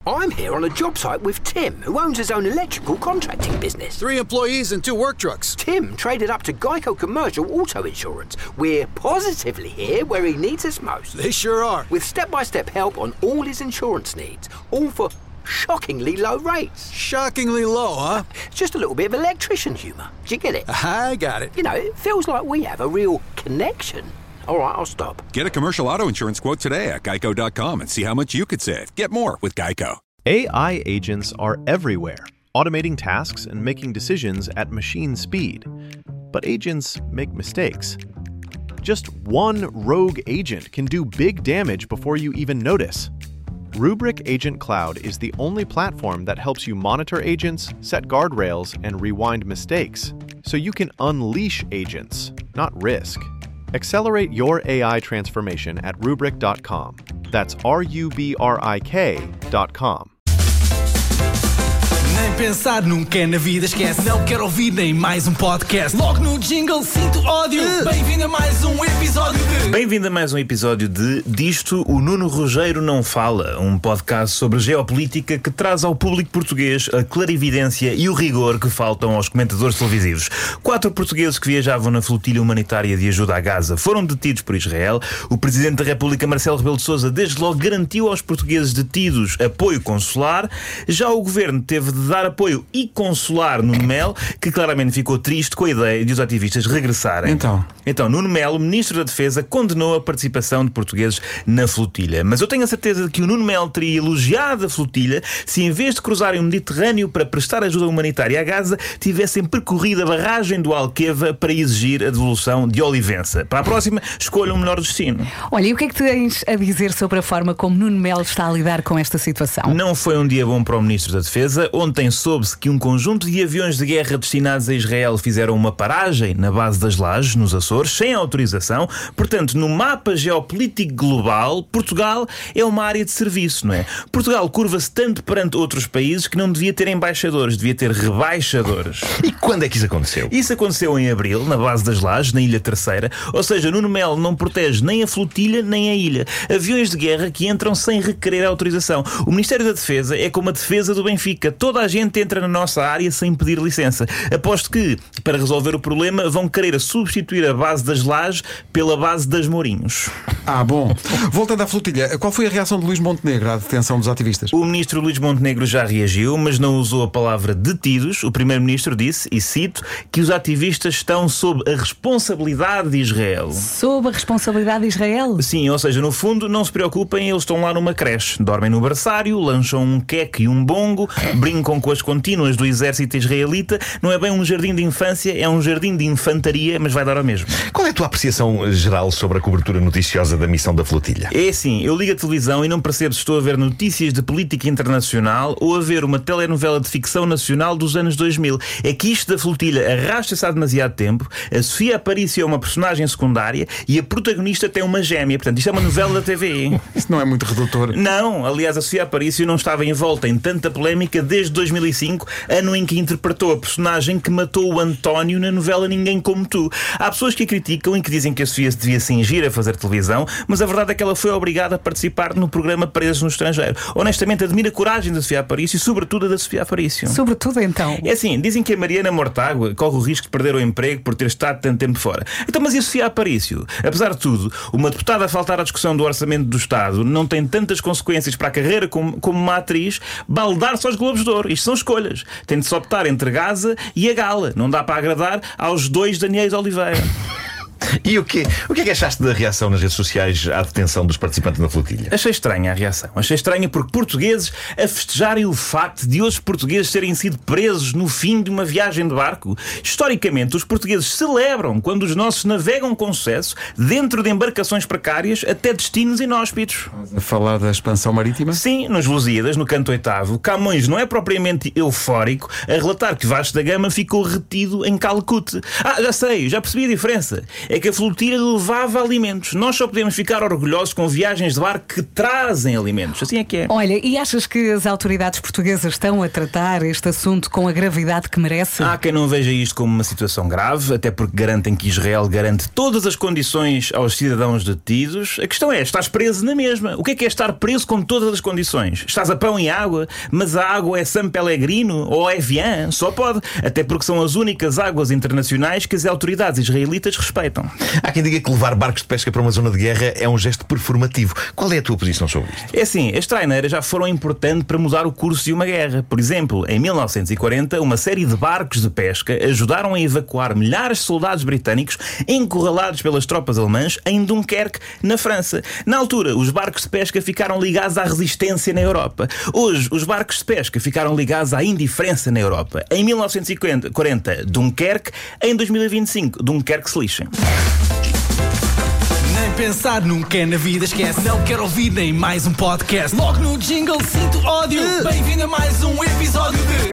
I'm here on a job site with Tim, who owns his own electrical contracting business. 3 employees and 2 work trucks. Tim traded up to Geico Commercial Auto Insurance. We're positively here where he needs us most. They sure are. With step-by-step help on all his insurance needs, all for shockingly low rates. Shockingly low, huh? It's just a little bit of electrician humour. Do you get it? I got it. You know, it feels like we have a real connection. All right, I'll stop. Get a commercial auto insurance quote today at geico.com and see how much you could save. Get more with Geico. AI agents are everywhere, automating tasks and making decisions at machine speed. But agents make mistakes. Just one rogue agent can do big damage before you even notice. Rubrik Agent Cloud is the only platform that helps you monitor agents, set guardrails, and rewind mistakes, so you can unleash agents, not risk. Accelerate your AI transformation at Rubrik.com. That's RUBRIK.com. Nem pensar nunca é na vida, esquece. Não quero ouvir nem mais podcast. Logo no jingle sinto ódio. Bem-vindo a mais um episódio de... Bem-vindo a mais um episódio de Disto o Nuno Rogério Não Fala, um podcast sobre geopolítica que traz ao público português a clarividência e o rigor que faltam aos comentadores televisivos. 4 portugueses que viajavam na flotilha humanitária de ajuda a Gaza foram detidos por Israel. O Presidente da República, Marcelo Rebelo de Sousa, desde logo garantiu aos portugueses detidos apoio consular. Já o Governo teve de dar apoio e consolar Nuno Melo, que claramente ficou triste com a ideia de os ativistas regressarem. Então, Nuno Melo, Ministro da Defesa, condenou a participação de portugueses na flotilha. Mas eu tenho a certeza de que o Nuno Melo teria elogiado a flotilha se, em vez de cruzarem o Mediterrâneo para prestar ajuda humanitária a Gaza, tivessem percorrido a barragem do Alqueva para exigir a devolução de Olivença. Para a próxima, escolham o melhor destino. Olha, e o que é que tens a dizer sobre a forma como Nuno Melo está a lidar com esta situação? Não foi um dia bom para o Ministro da Defesa. Ontem soube-se que um conjunto de aviões de guerra destinados a Israel fizeram uma paragem na base das Lajes, nos Açores, sem autorização. Portanto, no mapa geopolítico global, Portugal é uma área de serviço, não é? Portugal curva-se tanto perante outros países que não devia ter embaixadores, devia ter rebaixadores. E quando é que isso aconteceu? Isso aconteceu em abril, na base das Lajes, na Ilha Terceira. Ou seja, Nuno Melo não protege nem a flotilha nem a ilha. Aviões de guerra que entram sem requerer autorização. O Ministério da Defesa é como a defesa do Benfica. Toda a gente entra na nossa área sem pedir licença. Aposto que, para resolver o problema, vão querer substituir a base das Lajes pela base das Mourinhos. Bom. Voltando à flotilha, qual foi a reação de Luís Montenegro à detenção dos ativistas? O ministro Luís Montenegro já reagiu, mas não usou a palavra detidos. O primeiro-ministro disse, e cito, que os ativistas estão sob a responsabilidade de Israel. Sob a responsabilidade de Israel? Sim, ou seja, no fundo, não se preocupem, eles estão lá numa creche. Dormem no berçário, lancham um queque e um bongo, brincam com as contínuas do exército israelita. Não é bem um jardim de infância, é um jardim de infantaria, mas vai dar ao mesmo. Qual é a tua apreciação geral sobre a cobertura noticiosa da missão da flotilha? É assim, eu ligo a televisão e não percebo se estou a ver notícias de política internacional ou a ver uma telenovela de ficção nacional dos anos 2000. É que isto da flotilha arrasta-se há demasiado tempo. A Sofia Aparício é uma personagem secundária e a protagonista tem uma gêmea. Portanto, isto é uma novela da TVI. Isso não é muito redutor. Não, aliás, a Sofia Aparício não estava envolta em tanta polémica desde 2005, ano em que interpretou a personagem que matou o António na novela Ninguém Como Tu. Há pessoas que a criticam e que dizem que a Sofia se devia cingir a fazer televisão, mas a verdade é que ela foi obrigada a participar no programa Presos no Estrangeiro. Honestamente, admiro a coragem da Sofia Aparício e sobretudo a da Sofia Aparício. Sobretudo então? É assim, dizem que a Mariana Mortágua corre o risco de perder o emprego por ter estado tanto tempo fora. Então, mas e a Sofia Aparício? Apesar de tudo, uma deputada a faltar à discussão do Orçamento do Estado não tem tantas consequências para a carreira como uma atriz baldar-se aos Globos de Ouro. Isto são escolhas. Tem de se optar entre Gaza e a Gala. Não dá para agradar aos 2 Daniéis Oliveira. E o que é que achaste da reação nas redes sociais à detenção dos participantes na flotilha? Achei estranha a reação. Achei estranha porque portugueses a festejarem o facto de outros portugueses terem sido presos no fim de uma viagem de barco. Historicamente, os portugueses celebram quando os nossos navegam com sucesso dentro de embarcações precárias até destinos inóspitos. A falar da expansão marítima? Sim, nos Lusíadas, no canto 8º, Camões não é propriamente eufórico a relatar que Vasco da Gama ficou retido em Calcute. Já sei, já percebi a diferença. É que a flotilha levava alimentos. Nós só podemos ficar orgulhosos com viagens de barco que trazem alimentos. Assim é que é. Olha, e achas que as autoridades portuguesas estão a tratar este assunto com a gravidade que merece? Há quem não veja isto como uma situação grave, até porque garantem que Israel garante todas as condições aos cidadãos detidos. A questão é, estás preso na mesma. O que é estar preso com todas as condições? Estás a pão e água, mas a água é San Pellegrino ou Evian? Só pode. Até porque são as únicas águas internacionais que as autoridades israelitas respeitam. Há quem diga que levar barcos de pesca para uma zona de guerra é um gesto performativo. Qual é a tua posição sobre isto? É assim, as traineiras já foram importantes para mudar o curso de uma guerra. Por exemplo, em 1940, uma série de barcos de pesca ajudaram a evacuar milhares de soldados britânicos encurralados pelas tropas alemãs em Dunkerque, na França. Na altura, os barcos de pesca ficaram ligados à resistência na Europa. Hoje, os barcos de pesca ficaram ligados à indiferença na Europa. Em 1940, Dunkerque. Em 2025, Dunkerque se lixem. Nem pensar nunca é na vida, esquece. Não quero ouvir nem mais um podcast. Logo no jingle sinto ódio. Bem-vindo a mais um episódio de